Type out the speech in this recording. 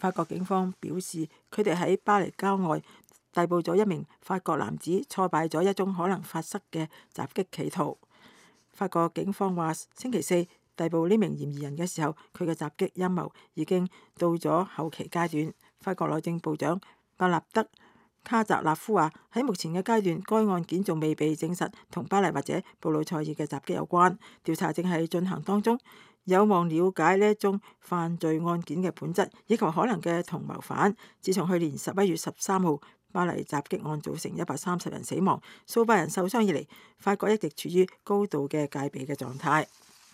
法國警方表示，佢哋喺巴黎郊外逮捕咗一名法國男子，挫敗咗一宗可能發生嘅襲擊企圖。法國警方話，星期四逮捕呢名嫌疑人嘅時候，佢嘅襲擊陰謀已經到咗後期階段。法國內政部長伯納德卡澤納夫話，喺目前嘅階段，該案件仲未被證實同巴黎或者布魯塞爾嘅襲擊有關，調查正係進行當中，有望了解呢一宗犯罪案件嘅本質以及可能嘅同謀犯。自從去年11月13號巴黎襲擊案造成130人死亡、數百人受傷以嚟，法國一直處於高度嘅戒備嘅狀態。